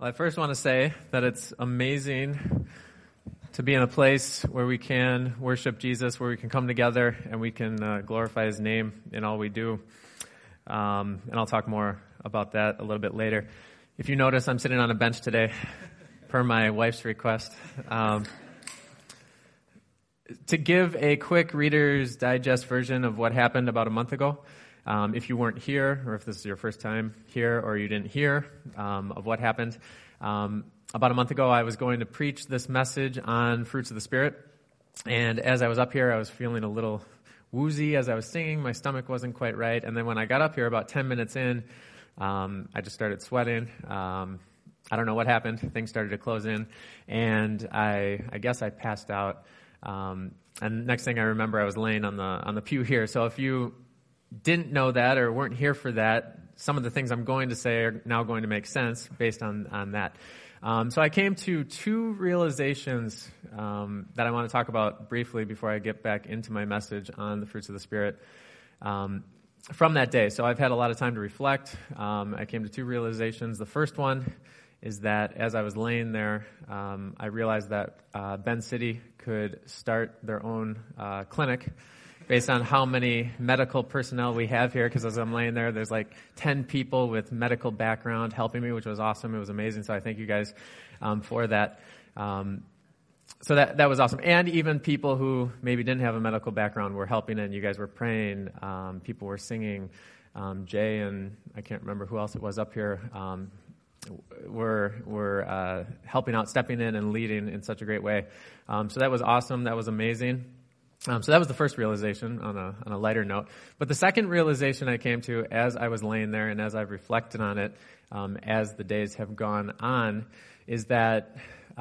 Well, I first want to say that it's amazing to be in a place where we can worship Jesus, where we can come together and we can glorify His name in all we do. And I'll talk more about that a little bit later. If you notice, I'm sitting on a bench today, per my wife's request. To give a quick Reader's Digest version of what happened about a month ago, if you weren't here, or if this is your first time here, or you didn't hear of what happened, about a month ago I was going to preach this message on fruits of the Spirit, and as I was up here I was feeling a little woozy as I was singing. My stomach wasn't quite right, and then when I got up here about 10 minutes in, I just started sweating. I don't know what happened. Things started to close in, and I guess I passed out. And next thing I remember, I was laying on the pew here. So if you didn't know that or weren't here for that, some of the things I'm going to say are now going to make sense based on that. So I came to two realizations that I want to talk about briefly before I get back into my message on the fruits of the Spirit from that day. So I've had a lot of time to reflect. I came to two realizations. The first one is that as I was laying there, I realized that Bend City could start their own clinic based on how many medical personnel we have here, because as I'm laying there, there's like 10 people with medical background helping me, which was awesome. It was amazing, so I thank you guys for that. So that was awesome. And even people who maybe didn't have a medical background were helping, and you guys were praying. People were singing. Jay and I can't remember who else it was up here were helping out, stepping in and leading in such a great way. So that was awesome. That was amazing. So that was the first realization on a lighter note. But the second realization I came to as I was laying there and as I've reflected on it as the days have gone on is that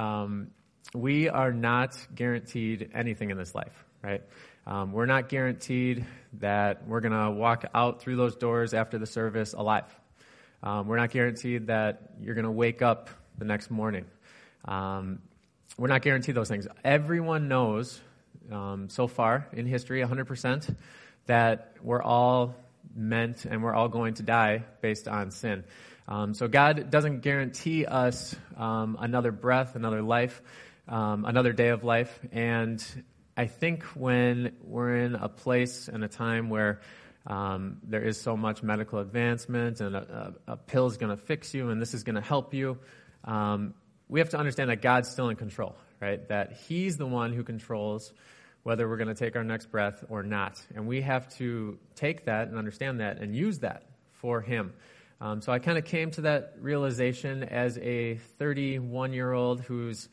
we are not guaranteed anything in this life, right? We're not guaranteed that we're going to walk out through those doors after the service alive. We're not guaranteed that you're going to wake up the next morning. We're not guaranteed those things. Everyone knows so far in history, 100%, that we're all meant and we're all going to die based on sin. So God doesn't guarantee us another breath, another life, another day of life. And I think when we're in a place and a time where there is so much medical advancement and a pill is going to fix you and this is going to help you, we have to understand that God's still in control, right? That He's the one who controls whether we're going to take our next breath or not. And we have to take that and understand that and use that for Him. So I kind of came to that realization as a 31-year-old who's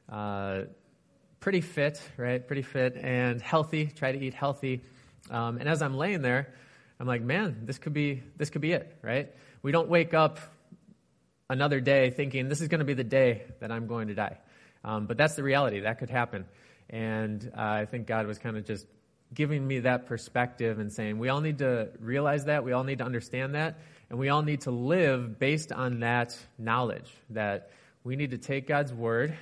pretty fit, right? Pretty fit and healthy, try to eat healthy. And as I'm laying there, I'm like, man, this could be it, right? We don't wake up another day thinking this is going to be the day that I'm going to die. But that's the reality. That could happen. And I think God was kind of just giving me that perspective and saying we all need to realize that, we all need to understand that, and we all need to live based on that knowledge, that we need to take God's word.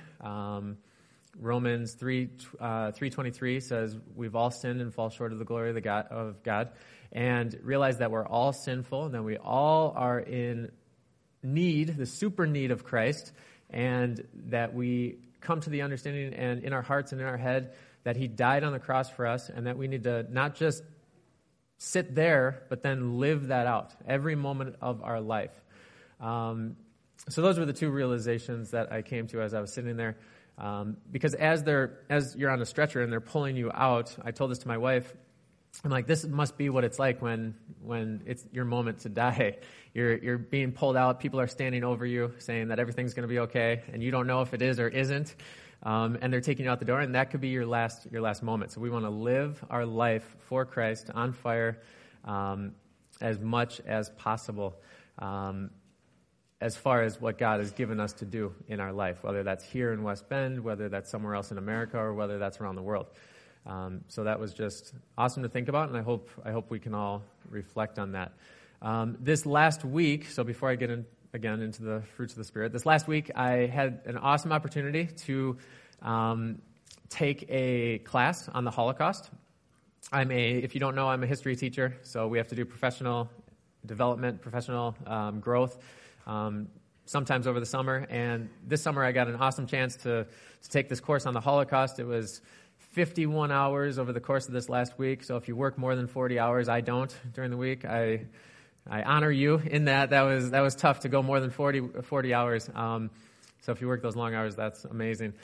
Romans 3:23 says we've all sinned and fall short of the glory of God, and realize that we're all sinful and that we all are in need, the super need of Christ, and that we come to the understanding and in our hearts and in our head that He died on the cross for us, and that we need to not just sit there, but then live that out every moment of our life. So those were the two realizations that I came to as I was sitting there. Because as you're on a stretcher and they're pulling you out, I told this to my wife, I'm like, this must be what it's like when it's your moment to die. You're being pulled out, people are standing over you saying that everything's going to be okay, and you don't know if it is or isn't, and they're taking you out the door, and that could be your last moment. So we want to live our life for Christ on fire as much as possible. As far as what God has given us to do in our life, whether that's here in West Bend, whether that's somewhere else in America, or whether that's around the world. So that was just awesome to think about, and I hope we can all reflect on that. This last week, so before I get again into the fruits of the Spirit, this last week I had an awesome opportunity to take a class on the Holocaust. If you don't know, I'm a history teacher, so we have to do professional development, professional growth. sometimes over the summer. And this summer I got an awesome chance to take this course on the Holocaust. It was 51 hours over the course of this last week. So if you work more than 40 hours, I don't during the week. I honor you in that. That was tough to go more than 40 hours. So if you work those long hours, that's amazing.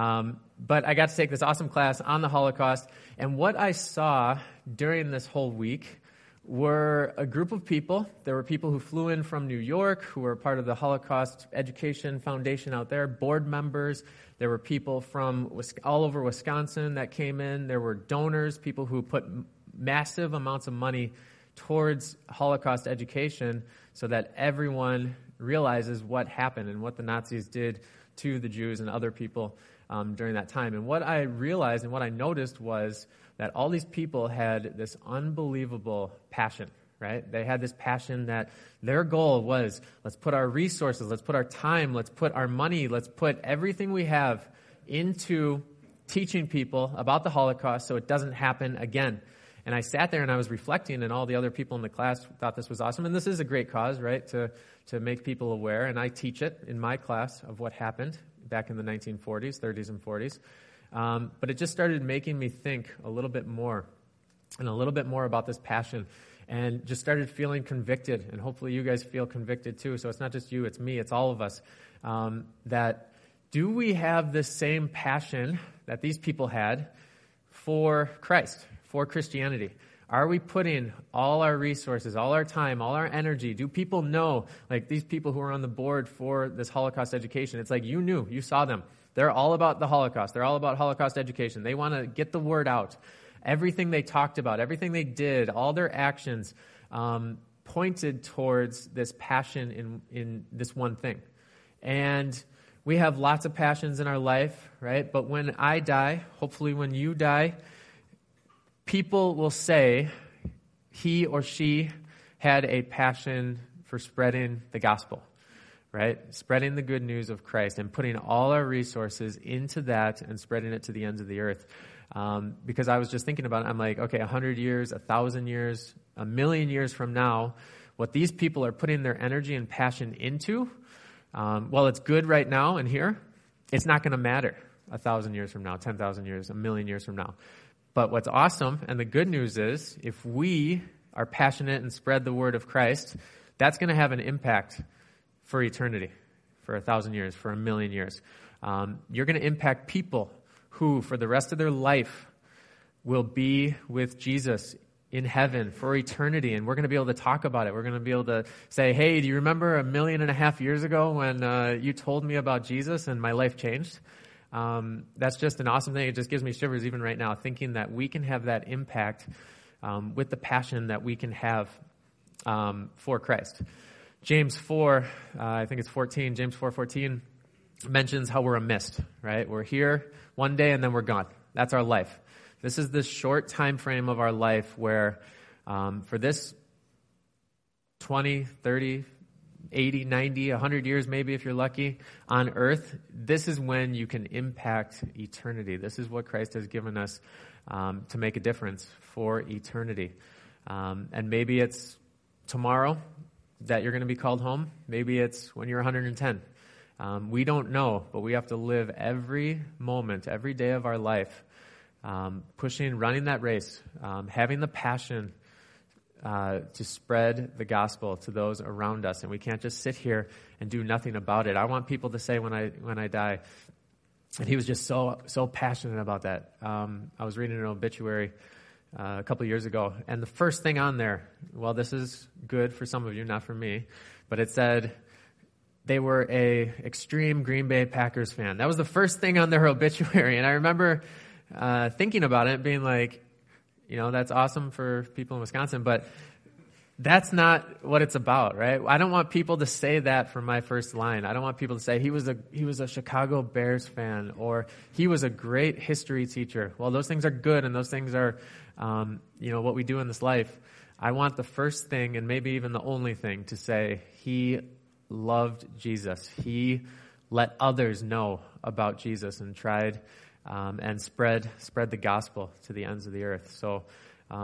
But I got to take this awesome class on the Holocaust. And what I saw during this whole week were a group of people. There were people who flew in from New York who were part of the Holocaust Education Foundation out there, board members. There were people from all over Wisconsin that came in. There were donors, people who put massive amounts of money towards Holocaust education so that everyone realizes what happened and what the Nazis did to the Jews and other people during that time. And what I realized and what I noticed was that all these people had this unbelievable passion, right? They had this passion that their goal was, let's put our resources, let's put our time, let's put our money, let's put everything we have into teaching people about the Holocaust so it doesn't happen again. And I sat there and I was reflecting, and all the other people in the class thought this was awesome. And this is a great cause, right, to make people aware. And I teach it in my class of what happened back in the 1940s, 30s, and 40s. But it just started making me think a little bit more and a little bit more about this passion, and just started feeling convicted. And hopefully you guys feel convicted too. So it's not just you, it's me, it's all of us. That do we have the same passion that these people had for Christ, for Christianity? Are we putting all our resources, all our time, all our energy? Do people know, like these people who are on the board for this Holocaust education, it's like you saw them. They're all about the Holocaust. They're all about Holocaust education. They want to get the word out. Everything they talked about, everything they did, all their actions pointed towards this passion in this one thing. And we have lots of passions in our life, right? But when I die, hopefully when you die, people will say he or she had a passion for spreading the gospel, right? Spreading the good news of Christ and putting all our resources into that and spreading it to the ends of the earth. Because I was just thinking about it, I'm like, okay, 100 years, 1,000 years, 1,000,000 years from now, what these people are putting their energy and passion into, well, it's good right now and here. It's not going to matter 1,000 years from now, 10,000 years, 1,000,000 years from now. But what's awesome and the good news is if we are passionate and spread the word of Christ, that's going to have an impact for eternity, for 1,000 years, for 1,000,000 years. You're going to impact people who, for the rest of their life, will be with Jesus in heaven for eternity, and we're going to be able to talk about it. We're going to be able to say, hey, do you remember 1.5 million years ago when you told me about Jesus and my life changed? That's just an awesome thing. It just gives me shivers even right now, thinking that we can have that impact with the passion that we can have for Christ. James 4, I think it's 14, James 4:14 mentions how we're a mist, right? We're here one day and then we're gone. That's our life. This is the short time frame of our life where for this 20, 30, 80, 90, 100 years maybe if you're lucky on earth, this is when you can impact eternity. This is what Christ has given us to make a difference for eternity. And maybe it's tomorrow that you're going to be called home. Maybe it's when you're 110. We don't know, but we have to live every moment, every day of our life, running that race, having the passion to spread the gospel to those around us. And we can't just sit here and do nothing about it. I want people to say when I die, and he was just so passionate about that. I was reading an obituary a couple years ago, and the first thing on there, well, this is good for some of you, not for me, but it said they were a extreme Green Bay Packers fan. That was the first thing on their obituary, and I remember thinking about it, being like, that's awesome for people in Wisconsin, but that's not what it's about, right? I don't want people to say that for my first line. I don't want people to say he was a Chicago Bears fan or he was a great history teacher. Well, those things are good and those things are, what we do in this life. I want the first thing and maybe even the only thing to say he loved Jesus. He let others know about Jesus and tried and spread the gospel to the ends of the earth. So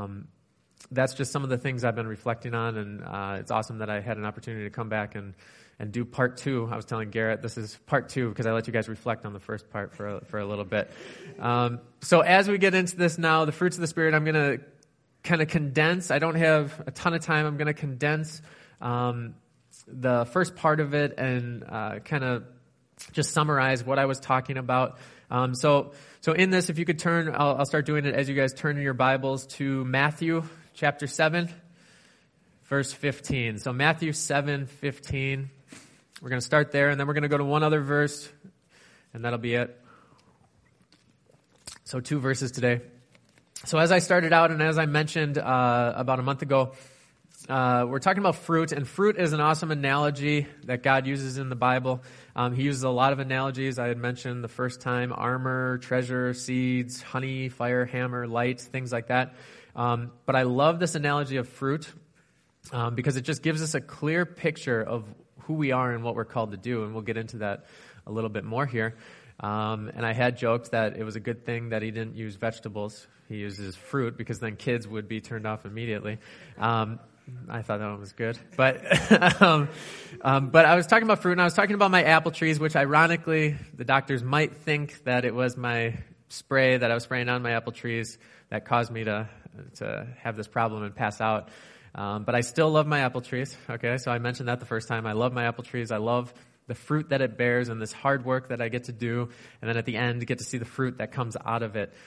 that's just some of the things I've been reflecting on, and it's awesome that I had an opportunity to come back and and do part 2. I was telling Garrett this is part 2 because I let you guys reflect on the first part for a little bit. So as we get into this now, the fruits of the Spirit, I'm going to kind of condense. I don't have a ton of time. I'm going to condense the first part of it and kind of just summarize what I was talking about. So in this, if you could turn, I'll start doing it as you guys turn in your Bibles to Matthew chapter 7, verse 15. So Matthew 7:15. We're going to start there, and then we're going to go to one other verse, and that'll be it. So 2 verses today. So as I started out, and as I mentioned about a month ago, we're talking about fruit, and fruit is an awesome analogy that God uses in the Bible. He uses a lot of analogies. I had mentioned the first time: armor, treasure, seeds, honey, fire, hammer, light, things like that. But I love this analogy of fruit because it just gives us a clear picture of who we are and what we're called to do, and we'll get into that a little bit more here. And I had joked that it was a good thing that he didn't use vegetables. He uses fruit because then kids would be turned off immediately. I thought that one was good. But but I was talking about fruit, and I was talking about my apple trees, which ironically the doctors might think that it was my spray that I was spraying on my apple trees that caused me to have this problem and pass out. But I still love my apple trees. Okay, so I mentioned that the first time. I love my apple trees. I love the fruit that it bears and this hard work that I get to do. And then at the end, get to see the fruit that comes out of it.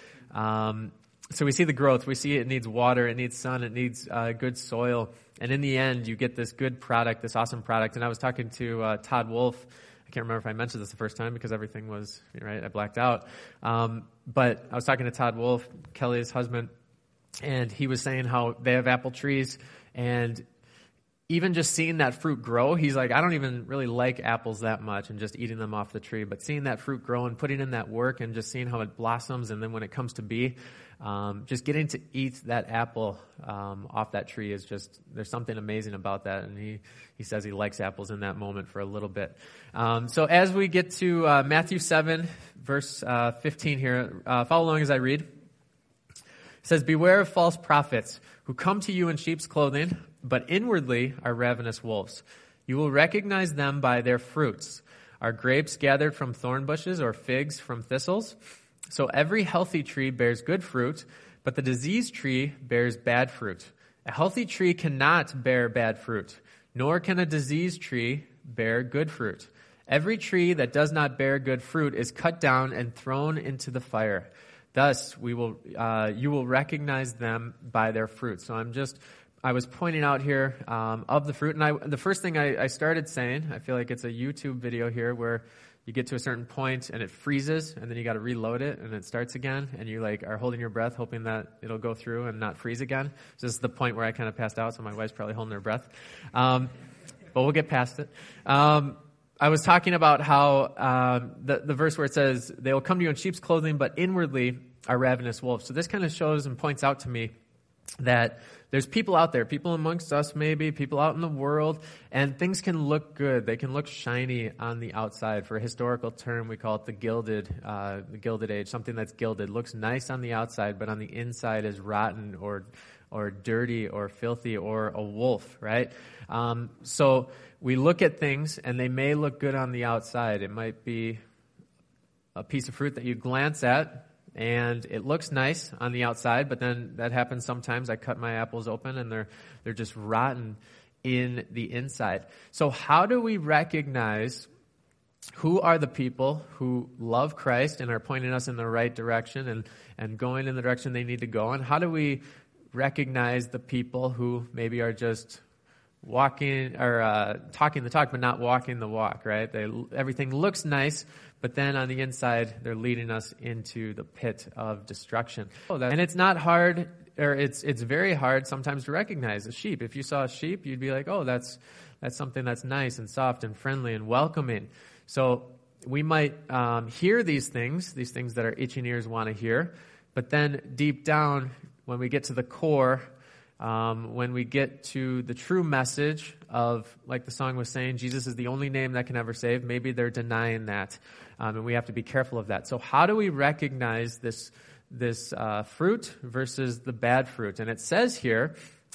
So we see the growth. We see it needs water. It needs sun. It needs good soil. And in the end, you get this good product, this awesome product. And I was talking to Todd Wolf. I can't remember if I mentioned this the first time because everything was, right, I blacked out. But I was talking to Todd Wolf, Kelly's husband, and he was saying how they have apple trees, and even just seeing that fruit grow, he's like, I don't even really like apples that much and just eating them off the tree, but seeing that fruit grow and putting in that work and just seeing how it blossoms, and then when it comes to be, just getting to eat that apple off that tree is just, there's something amazing about that, and he says he likes apples in that moment for a little bit. So as we get to Matthew 7, verse 15 here, follow along as I read. It says, "Beware of false prophets who come to you in sheep's clothing, but inwardly are ravenous wolves. You will recognize them by their fruits. Are grapes gathered from thorn bushes or figs from thistles? So every healthy tree bears good fruit, but the diseased tree bears bad fruit. A healthy tree cannot bear bad fruit, nor can a diseased tree bear good fruit. Every tree that does not bear good fruit is cut down and thrown into the fire. Thus you will recognize them by their fruit." So I was pointing out here of the fruit, and the first thing I started saying, I feel like it's a YouTube video here where you get to a certain point and it freezes, and then you got to reload it, and it starts again, and you are holding your breath, hoping that it'll go through and not freeze again. So this is the point where I kind of passed out, so my wife's probably holding her breath. But we'll get past it. I was talking about how the verse where it says, "They will come to you in sheep's clothing, but inwardly are ravenous wolves." So this kind of shows and points out to me that there's people out there, people amongst us maybe, people out in the world, and things can look good. They can look shiny on the outside. For a historical term, we call it the gilded age. Something that's gilded looks nice on the outside, but on the inside is rotten or dirty or filthy or a wolf, right? So we look at things, and they may look good on the outside. It might be a piece of fruit that you glance at, and it looks nice on the outside, but then that happens sometimes. I cut my apples open, and they're just rotten in the inside. So how do we recognize who are the people who love Christ and are pointing us in the right direction and going in the direction they need to go? And how do we recognize the people who maybe are just walking or talking the talk but not walking the walk, right? Everything looks nice, but then on the inside they're leading us into the pit of destruction. And it's not hard, or it's very hard sometimes to recognize a sheep. If you saw a sheep, you'd be like, oh, that's something that's nice and soft and friendly and welcoming. So we might hear these things that our itching ears want to hear, but then deep down, when we get to the core, when we get to the true message of, like the song was saying, Jesus is the only name that can ever save, maybe they're denying that, and we have to be careful of that. So how do we recognize this fruit versus the bad fruit? And it says here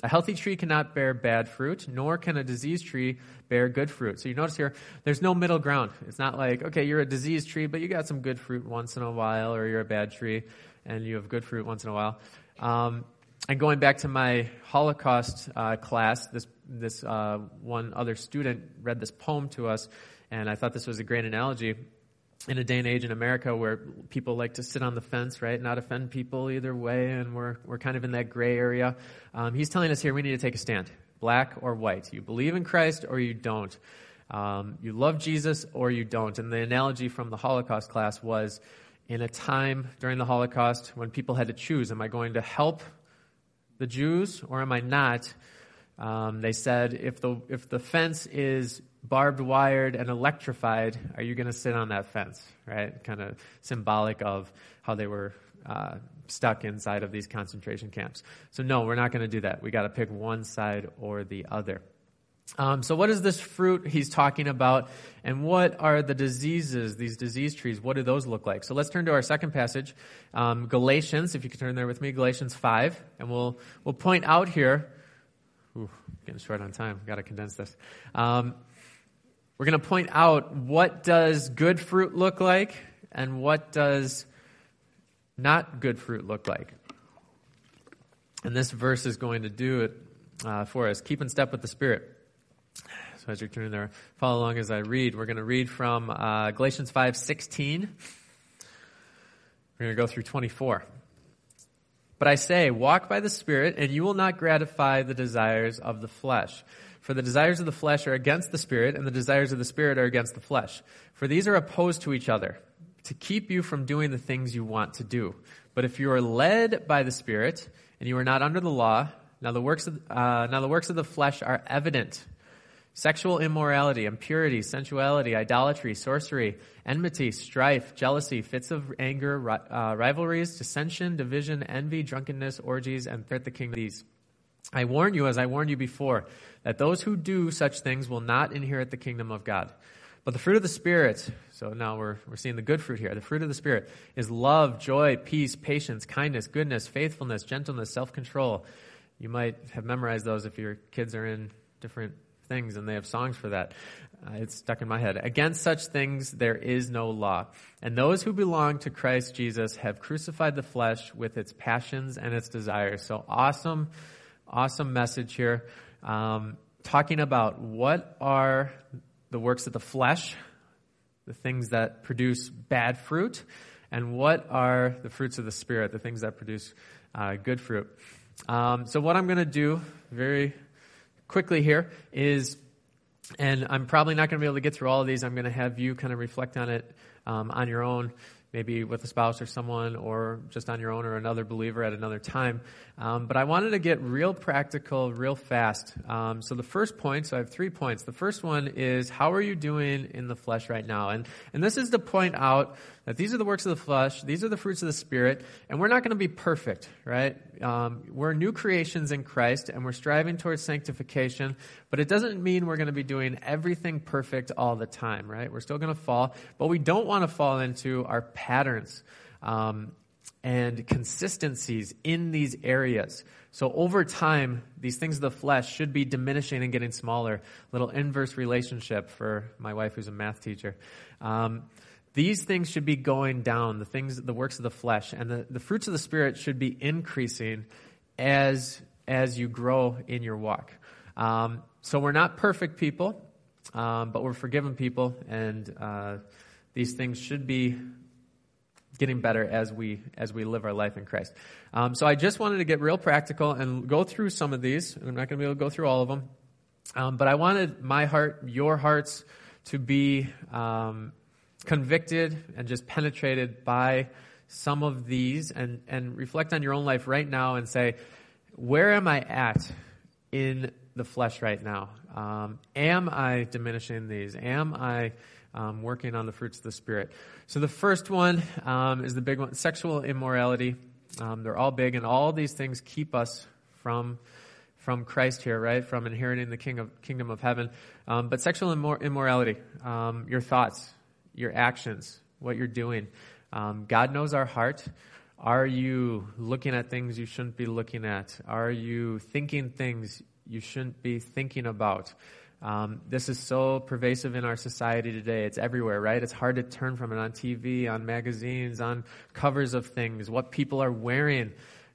A healthy tree cannot bear bad fruit, nor can a diseased tree bear good fruit. So you notice here, there's no middle ground. It's not like, okay, you're a diseased tree, but you got some good fruit once in a while, or you're a bad tree and you have good fruit once in a while. And going back to my Holocaust class, this one other student read this poem to us, and I thought this was a great analogy. In a day and age in America where people like to sit on the fence, right, not offend people either way, and we're kind of in that gray area. He's telling us here we need to take a stand, black or white. You believe in Christ or you don't. You love Jesus or you don't. And the analogy from the Holocaust class was in a time during the Holocaust when people had to choose, am I going to help the Jews or am I not? They said, if the fence is barbed wired and electrified, are you going to sit on that fence, right? Kind of symbolic of how they were stuck inside of these concentration camps. So no, we're not going to do that. We got to pick one side or the other. So what is this fruit he's talking about, and what are the diseases, these disease trees? What do those look like? So let's turn to our second passage, Galatians, if you could turn there with me, Galatians 5, and we'll point out here. Ooh, getting short on time. Got to condense this. We're going to point out what does good fruit look like and what does not good fruit look like. And this verse is going to do it for us. Keep in step with the Spirit. So as you're turning there, follow along as I read. We're going to read from Galatians 5:16. We're going to go through 24. But I say, walk by the Spirit, and you will not gratify the desires of the flesh. For the desires of the flesh are against the Spirit, and the desires of the Spirit are against the flesh. For these are opposed to each other, to keep you from doing the things you want to do. But if you are led by the Spirit, and you are not under the law, now the works of the flesh are evident: sexual immorality, impurity, sensuality, idolatry, sorcery, enmity, strife, jealousy, fits of anger, rivalries, dissension, division, envy, drunkenness, orgies, and threat the king of these. I warn you, as I warned you before, that those who do such things will not inherit the kingdom of God. But the fruit of the Spirit, so now we're seeing the good fruit here. The fruit of the Spirit is love, joy, peace, patience, kindness, goodness, faithfulness, gentleness, self-control. You might have memorized those if your kids are in different things and they have songs for that. It's stuck in my head. Against such things there is no law. And those who belong to Christ Jesus have crucified the flesh with its passions and its desires. So awesome message here. Talking about what are the works of the flesh, the things that produce bad fruit, and what are the fruits of the Spirit, the things that produce good fruit. So what I'm going to do very quickly here is, and I'm probably not going to be able to get through all of these. I'm going to have you kind of reflect on it on your own, maybe with a spouse or someone, or just on your own or another believer at another time. But I wanted to get real practical, real fast. So the first point, so I have 3 points. The first one is, how are you doing in the flesh right now? And this is to point out that these are the works of the flesh, these are the fruits of the Spirit, and we're not going to be perfect, right? We're new creations in Christ, and we're striving towards sanctification, but it doesn't mean we're going to be doing everything perfect all the time, right? We're still going to fall, but we don't want to fall into our patterns and consistencies in these areas. So over time, these things of the flesh should be diminishing and getting smaller. Little inverse relationship for my wife who's a math teacher. These things should be going down, the works of the flesh, and the fruits of the Spirit should be increasing as you grow in your walk. So we're not perfect people, but we're forgiven people, and these things should be getting better as we live our life in Christ. So I just wanted to get real practical and go through some of these. I'm not going to be able to go through all of them, but I wanted my heart, your hearts, to be convicted and just penetrated by some of these, and reflect on your own life right now and say, where am I at in the flesh right now? Am I diminishing these? Am I working on the fruits of the Spirit? So the first one is the big one, sexual immorality. They're all big, and all these things keep us from Christ here, right? From inheriting the kingdom of heaven. But sexual immorality, your thoughts, your actions, what you're doing. God knows our heart. Are you looking at things you shouldn't be looking at? Are you thinking things you shouldn't be thinking about? This is so pervasive in our society today. It's everywhere, right? It's hard to turn from it on TV, on magazines, on covers of things, what people are wearing.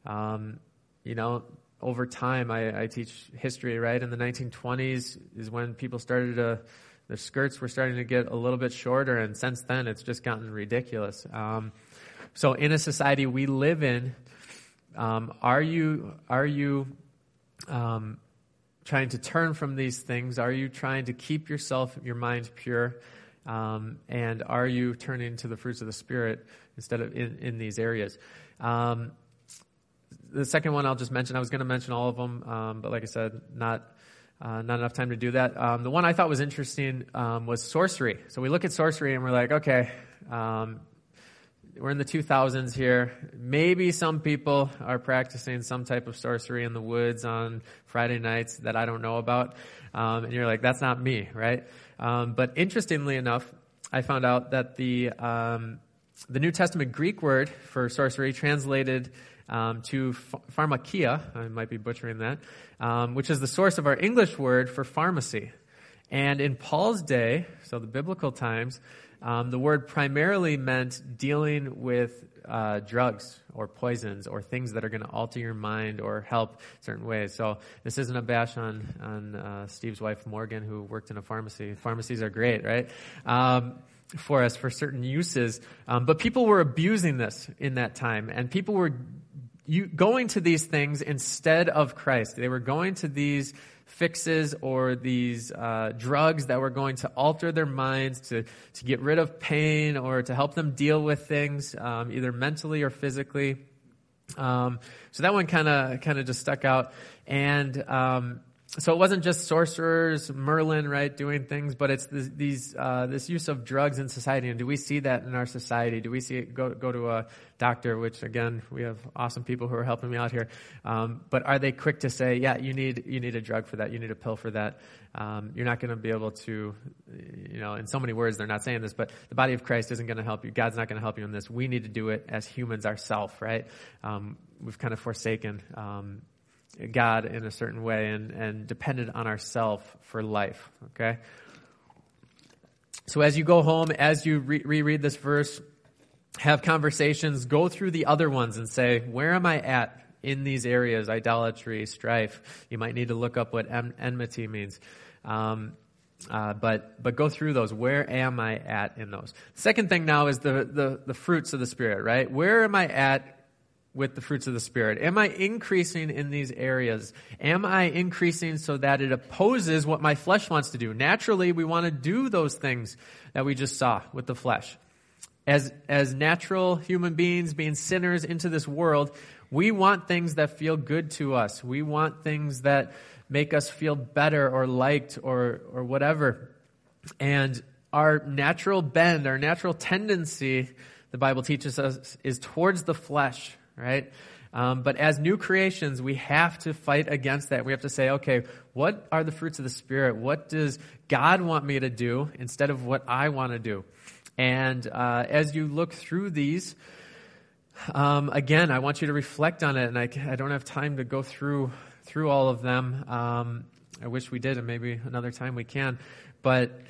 Over time, I teach history, right? In the 1920s is when people started their skirts were starting to get a little bit shorter, and since then it's just gotten ridiculous. So in a society we live in, are you trying to turn from these things? Are you trying to keep your mind pure? And are you turning to the fruits of the Spirit instead of in these areas? The second one I'll just mention, I was going to mention all of them, but like I said, not enough time to do that. The one I thought was interesting was sorcery. So we look at sorcery and we're like, okay, we're in the 2000s here. Maybe some people are practicing some type of sorcery in the woods on Friday nights that I don't know about. And you're like, that's not me, right? But interestingly enough, I found out that the New Testament Greek word for sorcery translated to pharmakia, I might be butchering that, which is the source of our English word for pharmacy. And in Paul's day, so the biblical times, the word primarily meant dealing with drugs or poisons or things that are going to alter your mind or help certain ways. So this isn't a bash on Steve's wife, Morgan, who worked in a pharmacy. Pharmacies are great, right? For us, for certain uses. But people were abusing this in that time, and people were going to these things instead of Christ. They were going to these fixes or these drugs that were going to alter their minds, to get rid of pain or to help them deal with things, either mentally or physically. So that one kind of just stuck out. And so it wasn't just sorcerers, Merlin, right, doing things, but it's this use of drugs in society. And do we see that in our society? Do we see it go to a doctor, which again, we have awesome people who are helping me out here. But are they quick to say, yeah, you need a drug for that, you need a pill for that? You're not going to be able to, in so many words, they're not saying this, but the body of Christ isn't going to help you. God's not going to help you in this. We need to do it as humans ourselves, right? We've kind of forsaken God in a certain way and depended on ourselves for life, okay? So as you go home, as you reread this verse, have conversations, go through the other ones and say, where am I at in these areas? Idolatry, strife. You might need to look up what enmity means. But go through those. Where am I at in those? Second thing now is the fruits of the Spirit, right? Where am I at with the fruits of the Spirit? Am I increasing in these areas? Am I increasing so that it opposes what my flesh wants to do? Naturally, we want to do those things that we just saw with the flesh. As natural human beings, being sinners into this world, we want things that feel good to us. We want things that make us feel better or liked or whatever. And our natural bend, our natural tendency, the Bible teaches us, is towards the flesh, right? But as new creations, we have to fight against that. We have to say, okay, what are the fruits of the Spirit? What does God want me to do instead of what I want to do? And as you look through these, again, I want you to reflect on it. And I don't have time to go through all of them. I wish we did, and maybe another time we can. But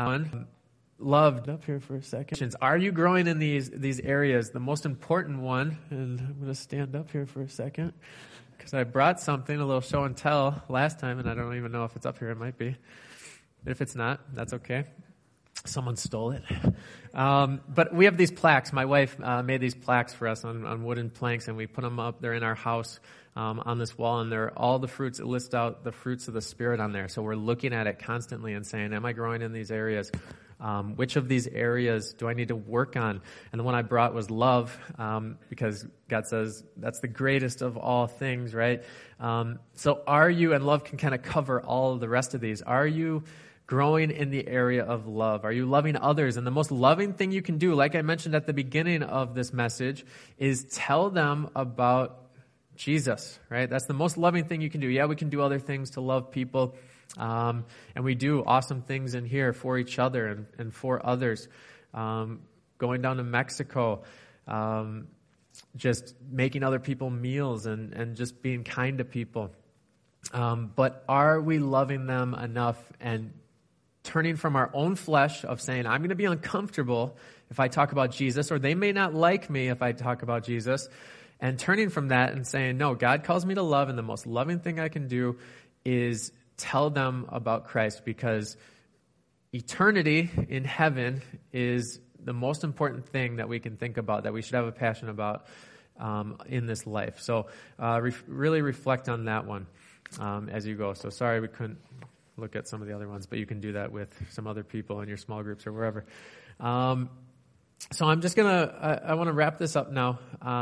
loved up here for a second. Are you growing in these areas? The most important one, and I'm going to stand up here for a second because I brought something, a little show and tell last time, and I don't even know if it's up here. It might be. But if it's not, that's okay. Someone stole it. But we have these plaques. My wife made these plaques for us on wooden planks, and we put them up. They're in our house on this wall, and they're all the fruits. It lists out the fruits of the Spirit on there. So we're looking at it constantly and saying, am I growing in these areas? Which of these areas do I need to work on? And the one I brought was love, because God says that's the greatest of all things, right? So are you, and love can kind of cover all of the rest of these, are you growing in the area of love? Are you loving others? And the most loving thing you can do, like I mentioned at the beginning of this message, is tell them about Jesus, right? That's the most loving thing you can do. Yeah, we can do other things to love people, and we do awesome things in here for each other and for others. Going down to Mexico, just making other people meals and just being kind to people. But are we loving them enough and turning from our own flesh of saying, I'm going to be uncomfortable if I talk about Jesus, or they may not like me if I talk about Jesus, and turning from that and saying, no, God calls me to love, and the most loving thing I can do is tell them about Christ, because eternity in heaven is the most important thing that we can think about, that we should have a passion about in this life. So really reflect on that one as you go. So sorry we couldn't look at some of the other ones, but you can do that with some other people in your small groups or wherever. So I'm just I want to wrap this up now.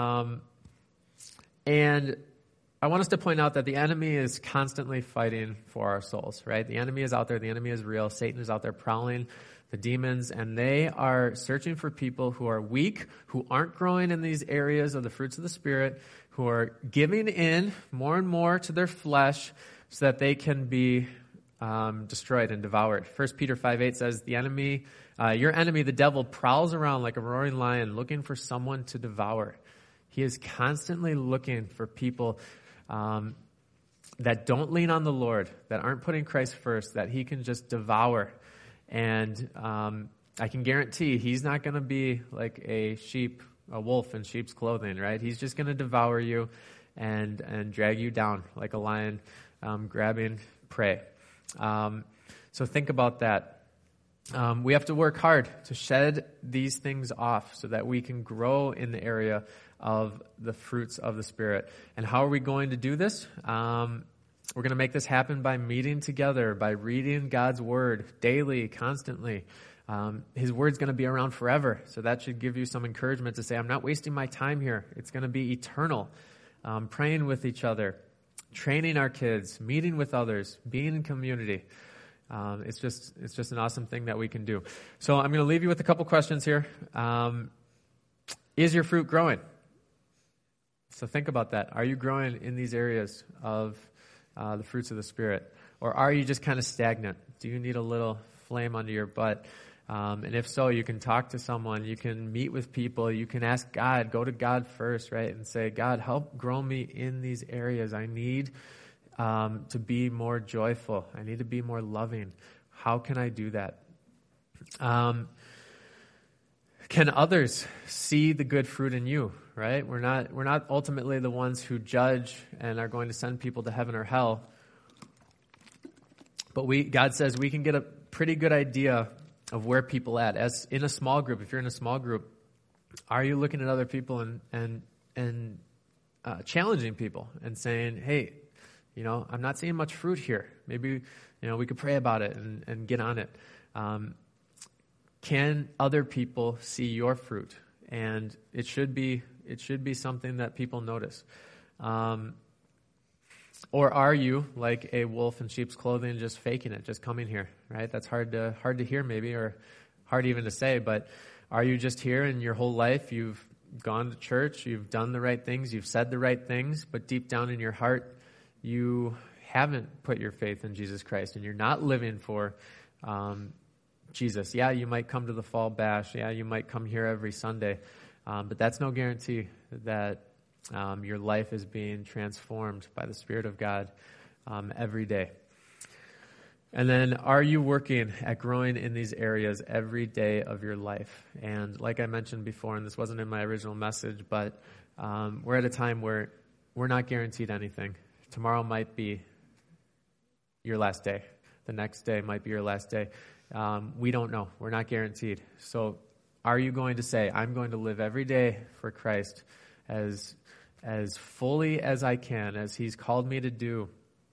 And I want us to point out that the enemy is constantly fighting for our souls, right? The enemy is out there. The enemy is real. Satan is out there prowling, the demons, and they are searching for people who are weak, who aren't growing in these areas of the fruits of the Spirit, who are giving in more and more to their flesh so that they can be destroyed and devoured. 1 Peter 5:8 says, "The enemy, your enemy, the devil, prowls around like a roaring lion looking for someone to devour." He is constantly looking for people that don't lean on the Lord, that aren't putting Christ first, that he can just devour. And I can guarantee he's not going to be like a wolf in sheep's clothing, right? He's just going to devour you and drag you down like a lion grabbing prey. So think about that. We have to work hard to shed these things off so that we can grow in the area of the fruits of the Spirit. And how are we going to do this? We're going to make this happen by meeting together, by reading God's Word daily, constantly. His Word's going to be around forever, so that should give you some encouragement to say, I'm not wasting my time here. It's going to be eternal. Praying with each other, training our kids, meeting with others, being in community. It's just an awesome thing that we can do. So I'm going to leave you with a couple questions here. Is your fruit growing? So think about that. Are you growing in these areas of the fruits of the Spirit? Or are you just kind of stagnant? Do you need a little flame under your butt? And if so, you can talk to someone. You can meet with people. You can ask God. Go to God first, right? And say, God, help grow me in these areas. I need to be more joyful. I need to be more loving. How can I do that? Can others see the good fruit in you, right? We're not ultimately the ones who judge and are going to send people to heaven or hell. But God says we can get a pretty good idea of where people at. As in a small group, if you're in a small group, are you looking at other people and challenging people and saying, hey, I'm not seeing much fruit here. Maybe, we could pray about it and get on it. Can other people see your fruit? And it should be something that people notice. Or are you like a wolf in sheep's clothing, just faking it, just coming here, right? That's hard to hear maybe, or hard even to say, but are you just here and your whole life you've gone to church, you've done the right things, you've said the right things, but deep down in your heart, you haven't put your faith in Jesus Christ, and you're not living for Jesus. Yeah, you might come to the fall bash. Yeah, you might come here every Sunday. But that's no guarantee that your life is being transformed by the Spirit of God every day. And then, are you working at growing in these areas every day of your life? And like I mentioned before, and this wasn't in my original message, but we're at a time where we're not guaranteed anything. Tomorrow might be your last day. The next day might be your last day. We don't know. We're not guaranteed. So are you going to say, I'm going to live every day for Christ as fully as I can, as he's called me to do?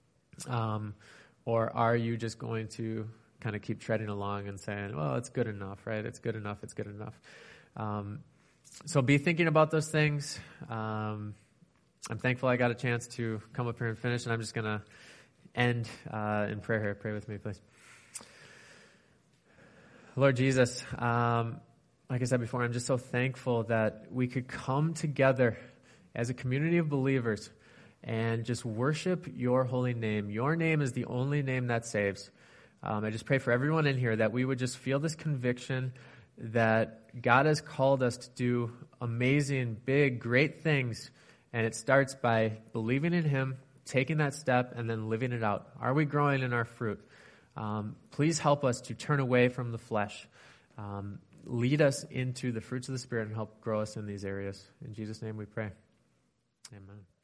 Or are you just going to kind of keep treading along and saying, well, it's good enough, right? It's good enough. It's good enough. So be thinking about those things. I'm thankful I got a chance to come up here and finish, and I'm just going to end in prayer here. Pray with me, please. Lord Jesus, like I said before, I'm just so thankful that we could come together as a community of believers and just worship your holy name. Your name is the only name that saves. I just pray for everyone in here that we would just feel this conviction that God has called us to do amazing, big, great things, and it starts by believing in Him, taking that step, and then living it out. Are we growing in our fruit? Please help us to turn away from the flesh. Lead us into the fruits of the Spirit and help grow us in these areas. In Jesus' name we pray. Amen.